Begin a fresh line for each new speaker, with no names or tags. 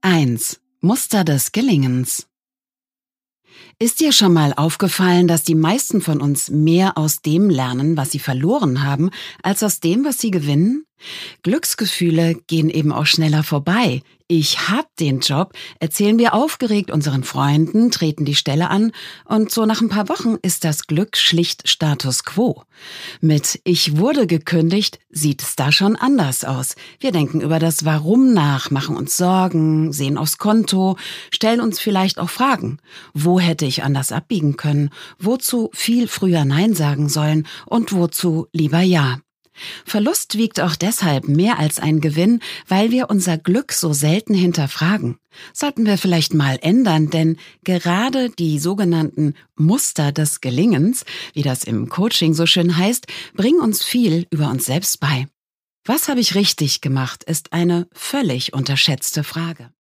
1. Muster des Gelingens. Ist dir schon mal aufgefallen, dass die meisten von uns mehr aus dem lernen, was sie verloren haben, als aus dem, was sie gewinnen? Glücksgefühle gehen eben auch schneller vorbei. Ich hab den Job, erzählen wir aufgeregt unseren Freunden, treten die Stelle an und so nach ein paar Wochen ist das Glück schlicht Status quo. Mit Ich wurde gekündigt sieht es da schon anders aus. Wir denken über das Warum nach, machen uns Sorgen, sehen aufs Konto, stellen uns vielleicht auch Fragen. Wo hätte ich anders abbiegen können? Wozu viel früher Nein sagen sollen und wozu lieber Ja? Verlust wiegt auch deshalb mehr als ein Gewinn, weil wir unser Glück so selten hinterfragen. Sollten wir vielleicht mal ändern, denn gerade die sogenannten Muster des Gelingens, wie das im Coaching so schön heißt, bringen uns viel über uns selbst bei. Was habe ich richtig gemacht, ist eine völlig unterschätzte Frage.